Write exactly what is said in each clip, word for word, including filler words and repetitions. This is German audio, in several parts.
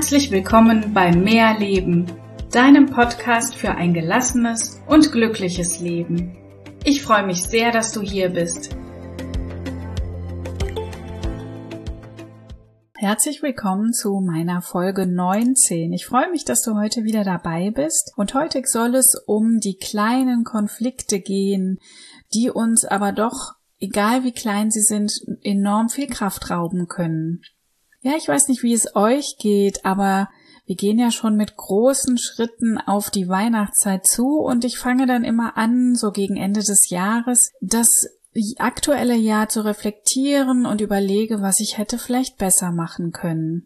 Herzlich willkommen bei Mehr Leben, deinem Podcast für ein gelassenes und glückliches Leben. Ich freue mich sehr, dass du hier bist. Herzlich willkommen zu meiner Folge neunzehn. Ich freue mich, dass du heute wieder dabei bist und heute soll es um die kleinen Konflikte gehen, die uns aber doch, egal wie klein sie sind, enorm viel Kraft rauben können. Ja, ich weiß nicht, wie es euch geht, aber wir gehen ja schon mit großen Schritten auf die Weihnachtszeit zu und ich fange dann immer an, so gegen Ende des Jahres, das aktuelle Jahr zu reflektieren und überlege, was ich hätte vielleicht besser machen können.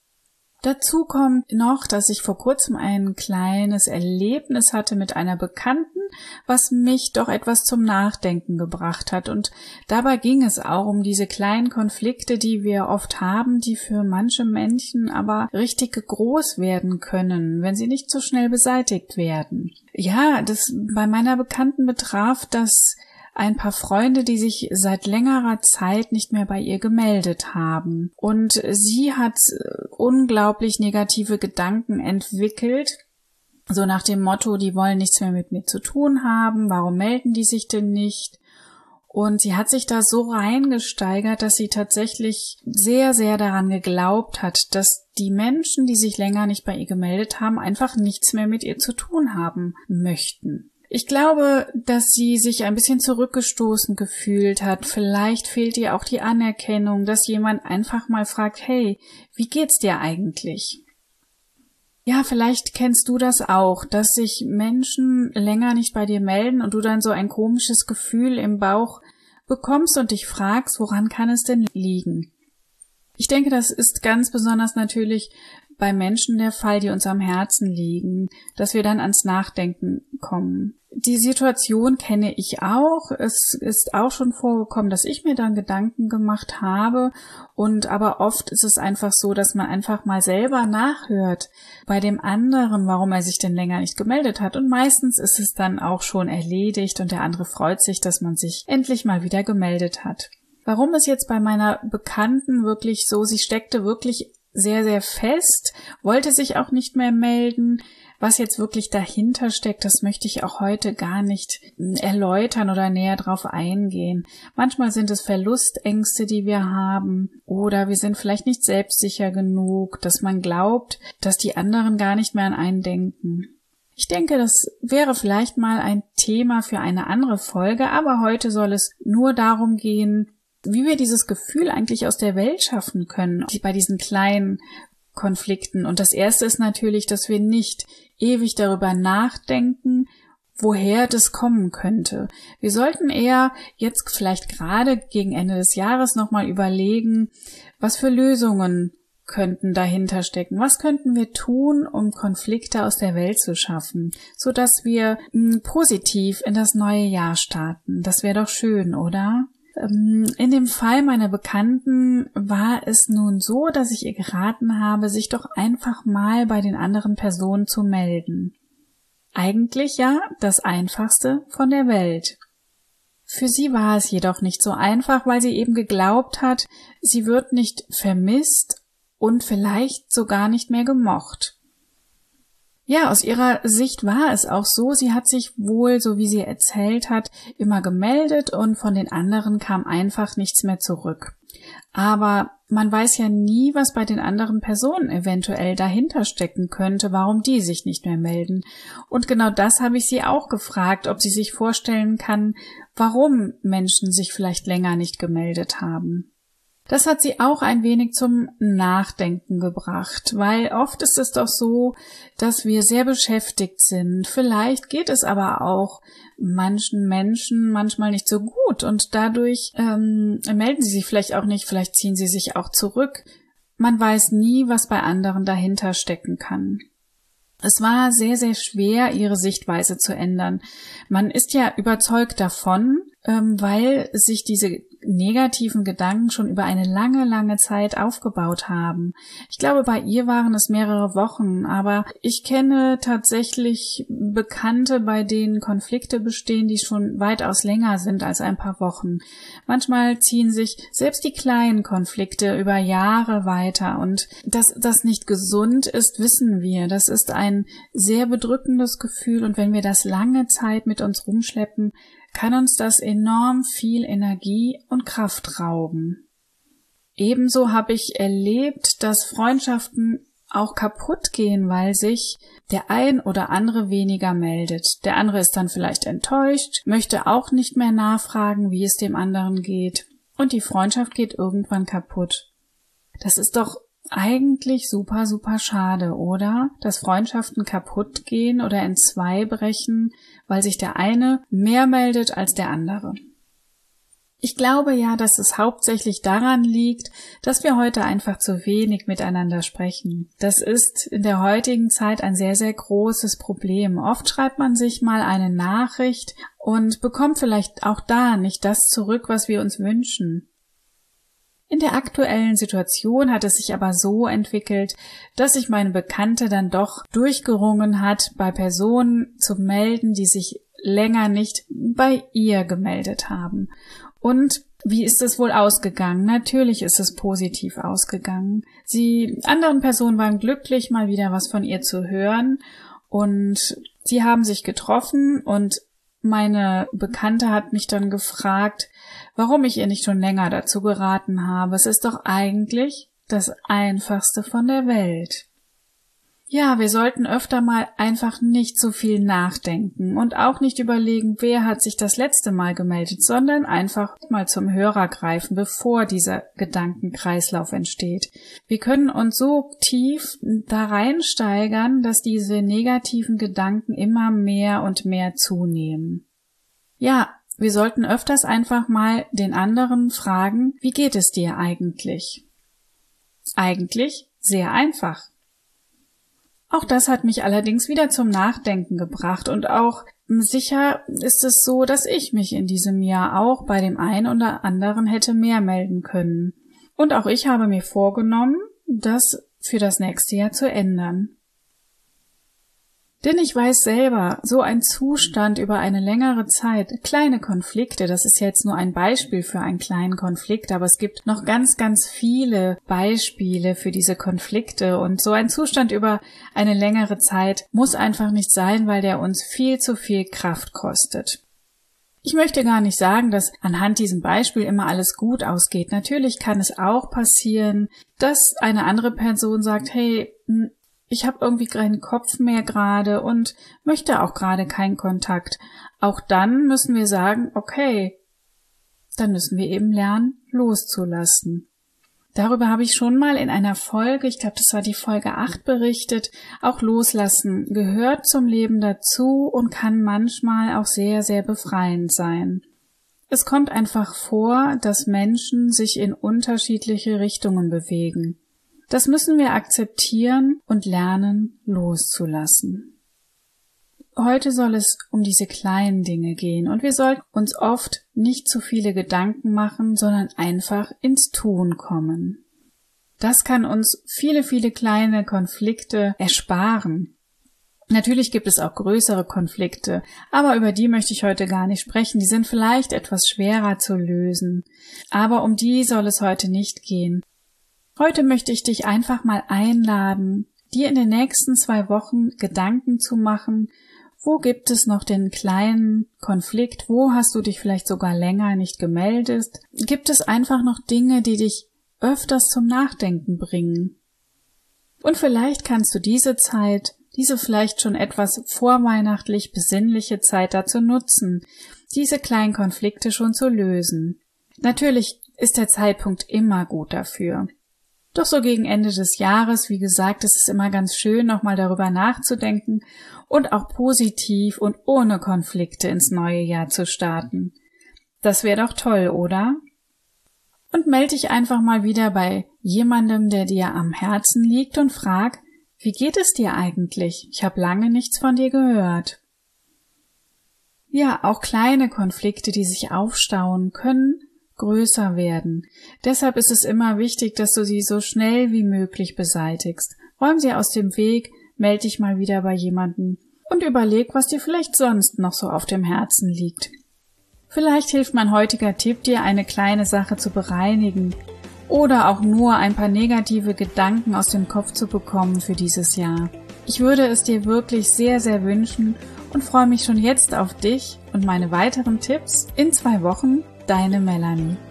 Dazu kommt noch, dass ich vor kurzem ein kleines Erlebnis hatte mit einer Bekannten, was mich doch etwas zum Nachdenken gebracht hat. Und dabei ging es auch um diese kleinen Konflikte, die wir oft haben, die für manche Menschen aber richtig groß werden können, wenn sie nicht so schnell beseitigt werden. Ja, das bei meiner Bekannten betraf das ein paar Freunde, die sich seit längerer Zeit nicht mehr bei ihr gemeldet haben. Und sie hat unglaublich negative Gedanken entwickelt, so nach dem Motto, die wollen nichts mehr mit mir zu tun haben, warum melden die sich denn nicht? Und sie hat sich da so reingesteigert, dass sie tatsächlich sehr, sehr daran geglaubt hat, dass die Menschen, die sich länger nicht bei ihr gemeldet haben, einfach nichts mehr mit ihr zu tun haben möchten. Ich glaube, dass sie sich ein bisschen zurückgestoßen gefühlt hat. Vielleicht fehlt ihr auch die Anerkennung, dass jemand einfach mal fragt, hey, wie geht's dir eigentlich? Ja, vielleicht kennst du das auch, dass sich Menschen länger nicht bei dir melden und du dann so ein komisches Gefühl im Bauch bekommst und dich fragst, woran kann es denn liegen? Ich denke, das ist ganz besonders natürlich bei Menschen der Fall, die uns am Herzen liegen, dass wir dann ans Nachdenken kommen. Die Situation kenne ich auch. Es ist auch schon vorgekommen, dass ich mir dann Gedanken gemacht habe. Und aber oft ist es einfach so, dass man einfach mal selber nachhört bei dem anderen, warum er sich denn länger nicht gemeldet hat. Und meistens ist es dann auch schon erledigt und der andere freut sich, dass man sich endlich mal wieder gemeldet hat. Warum ist jetzt bei meiner Bekannten wirklich so, sie steckte wirklich sehr, sehr fest, wollte sich auch nicht mehr melden. Was jetzt wirklich dahinter steckt, das möchte ich auch heute gar nicht erläutern oder näher drauf eingehen. Manchmal sind es Verlustängste, die wir haben, oder wir sind vielleicht nicht selbstsicher genug, dass man glaubt, dass die anderen gar nicht mehr an einen denken. Ich denke, das wäre vielleicht mal ein Thema für eine andere Folge, aber heute soll es nur darum gehen, wie wir dieses Gefühl eigentlich aus der Welt schaffen können, bei diesen kleinen Konflikten. Und das erste ist natürlich, dass wir nicht ewig darüber nachdenken, woher das kommen könnte. Wir sollten eher jetzt vielleicht gerade gegen Ende des Jahres nochmal überlegen, was für Lösungen könnten dahinter stecken. Was könnten wir tun, um Konflikte aus der Welt zu schaffen, sodass wir mh, positiv in das neue Jahr starten. Das wäre doch schön, oder? In dem Fall meiner Bekannten war es nun so, dass ich ihr geraten habe, sich doch einfach mal bei den anderen Personen zu melden. Eigentlich ja das Einfachste von der Welt. Für sie war es jedoch nicht so einfach, weil sie eben geglaubt hat, sie wird nicht vermisst und vielleicht sogar nicht mehr gemocht. Ja, aus ihrer Sicht war es auch so, sie hat sich wohl, so wie sie erzählt hat, immer gemeldet und von den anderen kam einfach nichts mehr zurück. Aber man weiß ja nie, was bei den anderen Personen eventuell dahinter stecken könnte, warum die sich nicht mehr melden. Und genau das habe ich sie auch gefragt, ob sie sich vorstellen kann, warum Menschen sich vielleicht länger nicht gemeldet haben. Das hat sie auch ein wenig zum Nachdenken gebracht, weil oft ist es doch so, dass wir sehr beschäftigt sind. Vielleicht geht es aber auch manchen Menschen manchmal nicht so gut und dadurch ähm, melden sie sich vielleicht auch nicht, vielleicht ziehen sie sich auch zurück. Man weiß nie, was bei anderen dahinter stecken kann. Es war sehr, sehr schwer, ihre Sichtweise zu ändern. Man ist ja überzeugt davon, ähm, weil sich diese negativen Gedanken schon über eine lange, lange Zeit aufgebaut haben. Ich glaube, bei ihr waren es mehrere Wochen, aber ich kenne tatsächlich Bekannte, bei denen Konflikte bestehen, die schon weitaus länger sind als ein paar Wochen. Manchmal ziehen sich selbst die kleinen Konflikte über Jahre weiter, und dass das nicht gesund ist, wissen wir. Das ist ein sehr bedrückendes Gefühl, und wenn wir das lange Zeit mit uns rumschleppen, kann uns das enorm viel Energie und Kraft rauben. Ebenso habe ich erlebt, dass Freundschaften auch kaputt gehen, weil sich der ein oder andere weniger meldet. Der andere ist dann vielleicht enttäuscht, möchte auch nicht mehr nachfragen, wie es dem anderen geht, und die Freundschaft geht irgendwann kaputt. Das ist doch eigentlich super, super schade, oder? Dass Freundschaften kaputt gehen oder in zwei brechen, weil sich der eine mehr meldet als der andere. Ich glaube ja, dass es hauptsächlich daran liegt, dass wir heute einfach zu wenig miteinander sprechen. Das ist in der heutigen Zeit ein sehr, sehr großes Problem. Oft schreibt man sich mal eine Nachricht und bekommt vielleicht auch da nicht das zurück, was wir uns wünschen. In der aktuellen Situation hat es sich aber so entwickelt, dass sich meine Bekannte dann doch durchgerungen hat, bei Personen zu melden, die sich länger nicht bei ihr gemeldet haben. Und wie ist es wohl ausgegangen? Natürlich ist es positiv ausgegangen. Die anderen Personen waren glücklich, mal wieder was von ihr zu hören, und sie haben sich getroffen, und meine Bekannte hat mich dann gefragt, warum ich ihr nicht schon länger dazu geraten habe. Es ist doch eigentlich das Einfachste von der Welt. Ja, wir sollten öfter mal einfach nicht so viel nachdenken und auch nicht überlegen, wer hat sich das letzte Mal gemeldet, sondern einfach mal zum Hörer greifen, bevor dieser Gedankenkreislauf entsteht. Wir können uns so tief da reinsteigern, dass diese negativen Gedanken immer mehr und mehr zunehmen. Ja, wir sollten öfters einfach mal den anderen fragen, wie geht es dir eigentlich? Eigentlich sehr einfach. Auch das hat mich allerdings wieder zum Nachdenken gebracht, und auch sicher ist es so, dass ich mich in diesem Jahr auch bei dem einen oder anderen hätte mehr melden können. Und auch ich habe mir vorgenommen, das für das nächste Jahr zu ändern. Denn ich weiß selber, so ein Zustand über eine längere Zeit, kleine Konflikte, das ist jetzt nur ein Beispiel für einen kleinen Konflikt, aber es gibt noch ganz, ganz viele Beispiele für diese Konflikte, und so ein Zustand über eine längere Zeit muss einfach nicht sein, weil der uns viel zu viel Kraft kostet. Ich möchte gar nicht sagen, dass anhand diesem Beispiel immer alles gut ausgeht. Natürlich kann es auch passieren, dass eine andere Person sagt, hey, ich habe irgendwie keinen Kopf mehr gerade und möchte auch gerade keinen Kontakt. Auch dann müssen wir sagen, okay, dann müssen wir eben lernen, loszulassen. Darüber habe ich schon mal in einer Folge, ich glaube, das war die Folge acht, berichtet. Auch Loslassen gehört zum Leben dazu und kann manchmal auch sehr, sehr befreiend sein. Es kommt einfach vor, dass Menschen sich in unterschiedliche Richtungen bewegen. Das müssen wir akzeptieren und lernen, loszulassen. Heute soll es um diese kleinen Dinge gehen, und wir sollten uns oft nicht zu viele Gedanken machen, sondern einfach ins Tun kommen. Das kann uns viele, viele kleine Konflikte ersparen. Natürlich gibt es auch größere Konflikte, aber über die möchte ich heute gar nicht sprechen. Die sind vielleicht etwas schwerer zu lösen, aber um die soll es heute nicht gehen. Heute möchte ich dich einfach mal einladen, dir in den nächsten zwei Wochen Gedanken zu machen, wo gibt es noch den kleinen Konflikt, wo hast du dich vielleicht sogar länger nicht gemeldet, gibt es einfach noch Dinge, die dich öfters zum Nachdenken bringen. Und vielleicht kannst du diese Zeit, diese vielleicht schon etwas vorweihnachtlich besinnliche Zeit dazu nutzen, diese kleinen Konflikte schon zu lösen. Natürlich ist der Zeitpunkt immer gut dafür. Doch so gegen Ende des Jahres, wie gesagt, ist es immer ganz schön, nochmal darüber nachzudenken und auch positiv und ohne Konflikte ins neue Jahr zu starten. Das wäre doch toll, oder? Und melde dich einfach mal wieder bei jemandem, der dir am Herzen liegt, und frag, wie geht es dir eigentlich? Ich habe lange nichts von dir gehört. Ja, auch kleine Konflikte, die sich aufstauen, können größer werden. Deshalb ist es immer wichtig, dass du sie so schnell wie möglich beseitigst. Räum sie aus dem Weg, melde dich mal wieder bei jemandem und überleg, was dir vielleicht sonst noch so auf dem Herzen liegt. Vielleicht hilft mein heutiger Tipp, dir eine kleine Sache zu bereinigen oder auch nur ein paar negative Gedanken aus dem Kopf zu bekommen für dieses Jahr. Ich würde es dir wirklich sehr, sehr wünschen und freue mich schon jetzt auf dich und meine weiteren Tipps in zwei Wochen. Deine Melanie.